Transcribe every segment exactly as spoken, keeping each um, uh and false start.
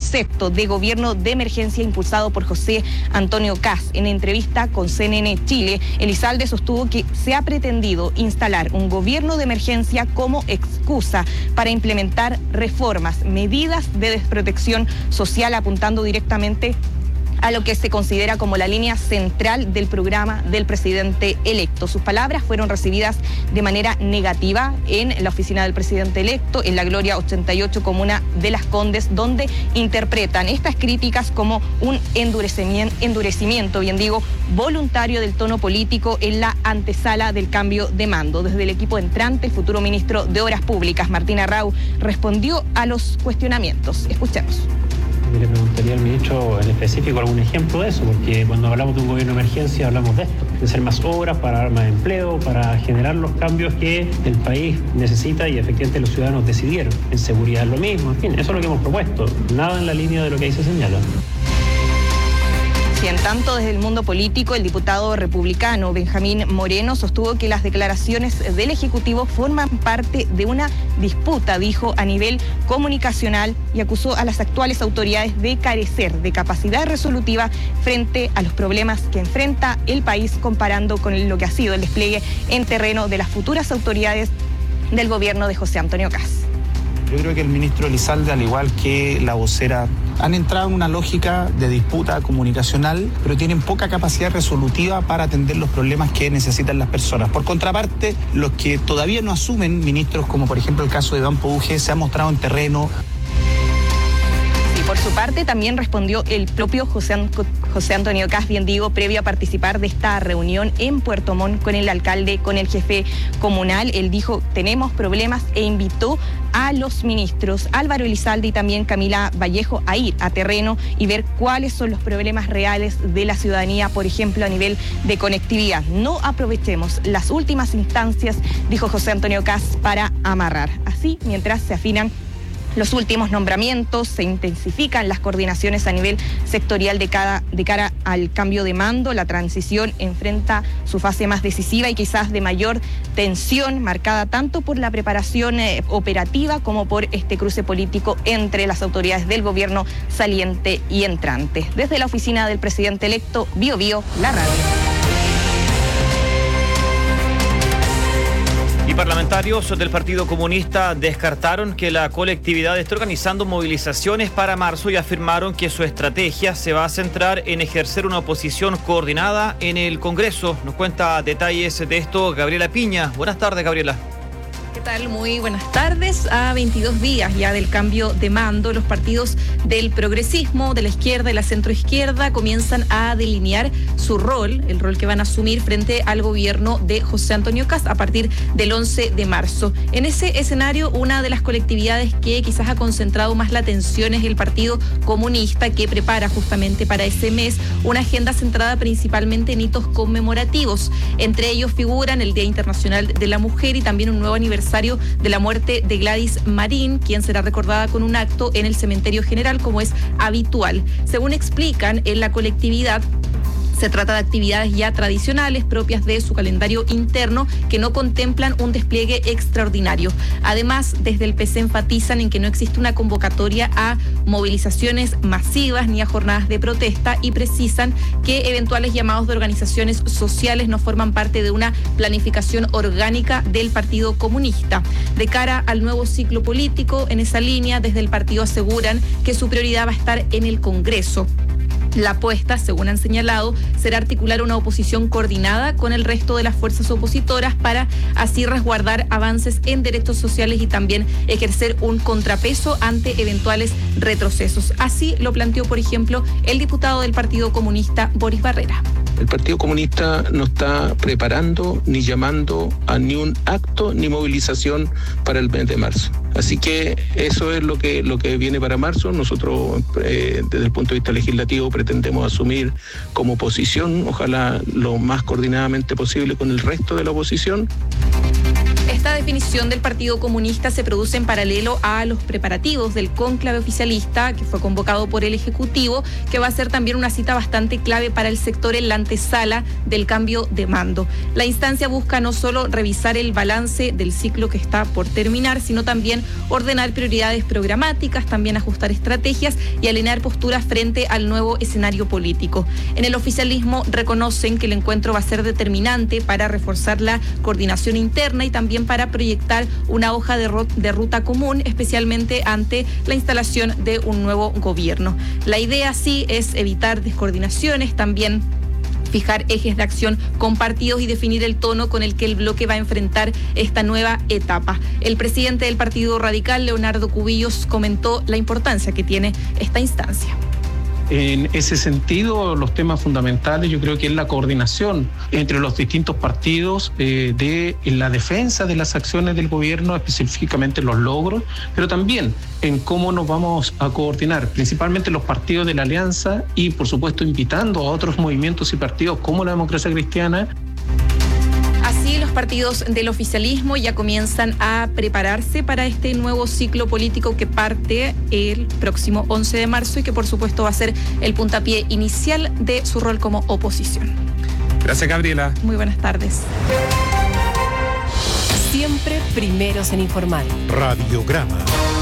concepto de gobierno de emergencia impulsado por José Antonio Kast. En entrevista con C N N Chile, Elizalde sostuvo que se ha pretendido instalar un gobierno de emergencia como excusa para implementar reformas, medidas de desprotección social, apuntando directamente a lo que se considera como la línea central del programa del presidente electo. Sus palabras fueron recibidas de manera negativa en la oficina del presidente electo, en la Gloria ochenta y ocho, comuna de Las Condes, donde interpretan estas críticas como un endurecimiento, endurecimiento, bien digo, voluntario del tono político en la antesala del cambio de mando. Desde el equipo entrante, el futuro ministro de Obras Públicas, Martín Arrau, respondió a los cuestionamientos. Escuchemos. Yo le preguntaría al ministro en específico algún ejemplo de eso, porque cuando hablamos de un gobierno de emergencia hablamos de esto, de hacer más obras para dar más empleo, para generar los cambios que el país necesita y efectivamente los ciudadanos decidieron. En seguridad lo mismo, en fin, eso es lo que hemos propuesto, nada en la línea de lo que ahí se señala. Y en tanto, desde el mundo político, el diputado republicano Benjamín Moreno sostuvo que las declaraciones del Ejecutivo forman parte de una disputa, dijo, a nivel comunicacional, y acusó a las actuales autoridades de carecer de capacidad resolutiva frente a los problemas que enfrenta el país, comparando con lo que ha sido el despliegue en terreno de las futuras autoridades del gobierno de José Antonio Kast. Yo creo que el ministro Elizalde, al igual que la vocera, han entrado en una lógica de disputa comunicacional, pero tienen poca capacidad resolutiva para atender los problemas que necesitan las personas. Por contraparte, los que todavía no asumen, ministros como por ejemplo el caso de Iván Pouge, se han mostrado en terreno. Por su parte, también respondió el propio José, José Antonio Kast, bien digo, previo a participar de esta reunión en Puerto Montt con el alcalde, con el jefe comunal. Él dijo, tenemos problemas, e invitó a los ministros Álvaro Elizalde y también Camila Vallejo a ir a terreno y ver cuáles son los problemas reales de la ciudadanía, por ejemplo, a nivel de conectividad. No aprovechemos las últimas instancias, dijo José Antonio Kast, para amarrar. Así, mientras se afinan los últimos nombramientos, se intensifican las coordinaciones a nivel sectorial de, cada, de cara al cambio de mando. La transición enfrenta su fase más decisiva y quizás de mayor tensión, marcada tanto por la preparación eh, operativa como por este cruce político entre las autoridades del gobierno saliente y entrante. Desde la oficina del presidente electo, Bio Bio, la radio. Y parlamentarios del Partido Comunista descartaron que la colectividad esté organizando movilizaciones para marzo y afirmaron que su estrategia se va a centrar en ejercer una oposición coordinada en el Congreso. Nos cuenta detalles de esto Gabriela Piña. Buenas tardes, Gabriela. ¿Qué tal? Muy buenas tardes. A veintidós días ya del cambio de mando, los partidos del progresismo, de la izquierda y la centroizquierda comienzan a delinear su rol, el rol que van a asumir frente al gobierno de José Antonio Kast a partir del once de marzo. En ese escenario, una de las colectividades que quizás ha concentrado más la atención es el Partido Comunista, que prepara justamente para ese mes una agenda centrada principalmente en hitos conmemorativos. Entre ellos figuran el Día Internacional de la Mujer y también un nuevo aniversario de la muerte de Gladys Marín, quien será recordada con un acto en el Cementerio General, como es habitual. Según explican en la colectividad, se trata de actividades ya tradicionales propias de su calendario interno que no contemplan un despliegue extraordinario. Además, desde el P C enfatizan en que no existe una convocatoria a movilizaciones masivas ni a jornadas de protesta y precisan que eventuales llamados de organizaciones sociales no forman parte de una planificación orgánica del Partido Comunista. De cara al nuevo ciclo político, en esa línea, desde el partido aseguran que su prioridad va a estar en el Congreso. La apuesta, según han señalado, será articular una oposición coordinada con el resto de las fuerzas opositoras para así resguardar avances en derechos sociales y también ejercer un contrapeso ante eventuales retrocesos. Así lo planteó, por ejemplo, el diputado del Partido Comunista, Boris Barrera. El Partido Comunista no está preparando ni llamando a ni un acto ni movilización para el mes de marzo. Así que eso es lo que, lo que viene para marzo. Nosotros, eh, desde el punto de vista legislativo, pretendemos asumir como oposición, ojalá lo más coordinadamente posible con el resto de la oposición. Esta definición del Partido Comunista se produce en paralelo a los preparativos del cónclave oficialista que fue convocado por el Ejecutivo, que va a ser también una cita bastante clave para el sector en la antesala del cambio de mando. La instancia busca no solo revisar el balance del ciclo que está por terminar, sino también ordenar prioridades programáticas, también ajustar estrategias y alinear posturas frente al nuevo escenario político. En el oficialismo reconocen que el encuentro va a ser determinante para reforzar la coordinación interna y también para proyectar una hoja de, de ruta común, especialmente ante la instalación de un nuevo gobierno. La idea sí es evitar descoordinaciones, también fijar ejes de acción compartidos y definir el tono con el que el bloque va a enfrentar esta nueva etapa. El presidente del Partido Radical, Leonardo Cubillos, comentó la importancia que tiene esta instancia. En ese sentido, los temas fundamentales yo creo que es la coordinación entre los distintos partidos eh, de en la defensa de las acciones del gobierno, específicamente los logros, pero también en cómo nos vamos a coordinar, principalmente los partidos de la alianza y, por supuesto, invitando a otros movimientos y partidos como la Democracia Cristiana. Así, los partidos del oficialismo ya comienzan a prepararse para este nuevo ciclo político que parte el próximo once de marzo y que por supuesto va a ser el puntapié inicial de su rol como oposición. Gracias, Gabriela. Muy buenas tardes. Siempre primeros en informar. Radiograma.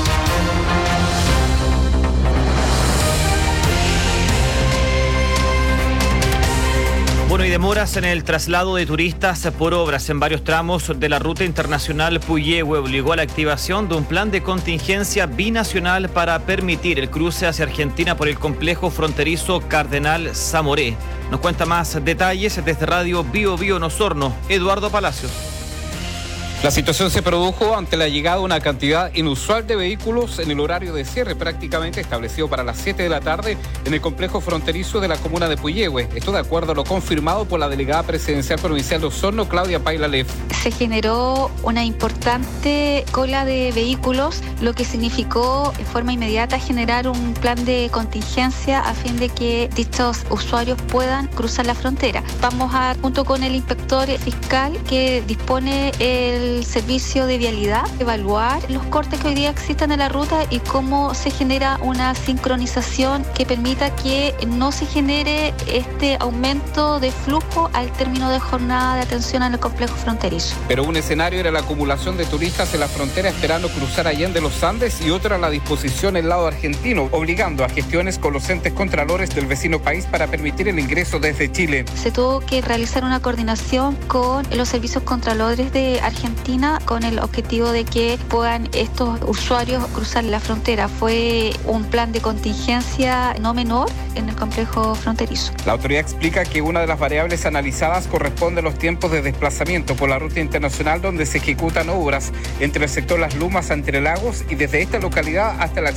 Bueno, y demoras en el traslado de turistas por obras en varios tramos de la ruta internacional Puyehue obligó a la activación de un plan de contingencia binacional para permitir el cruce hacia Argentina por el complejo fronterizo Cardenal Zamoré. Nos cuenta más detalles desde Radio Bio Bio en Osorno, Eduardo Palacios. La situación se produjo ante la llegada de una cantidad inusual de vehículos en el horario de cierre prácticamente establecido para las siete de la tarde en el complejo fronterizo de la comuna de Puyehue. Esto de acuerdo a lo confirmado por la delegada presidencial provincial de Osorno, Claudia Paila Leff. Se generó una importante cola de vehículos, lo que significó de forma inmediata generar un plan de contingencia a fin de que dichos usuarios puedan cruzar la frontera. Vamos a, junto con el inspector fiscal que dispone el el servicio de vialidad, evaluar los cortes que hoy día existen en la ruta y cómo se genera una sincronización que permita que no se genere este aumento de flujo al término de jornada de atención en el complejo fronterizo. Pero un escenario era la acumulación de turistas en la frontera esperando cruzar Allende los Andes y otra la disposición del lado argentino, obligando a gestiones con los entes contralores del vecino país para permitir el ingreso desde Chile. Se tuvo que realizar una coordinación con los servicios contralores de Argentina con el objetivo de que puedan estos usuarios cruzar la frontera. Fue un plan de contingencia no menor en el complejo fronterizo. La autoridad explica que una de las variables analizadas corresponde a los tiempos de desplazamiento por la ruta internacional donde se ejecutan obras entre el sector Las Lumas, Entre Lagos y desde esta localidad hasta la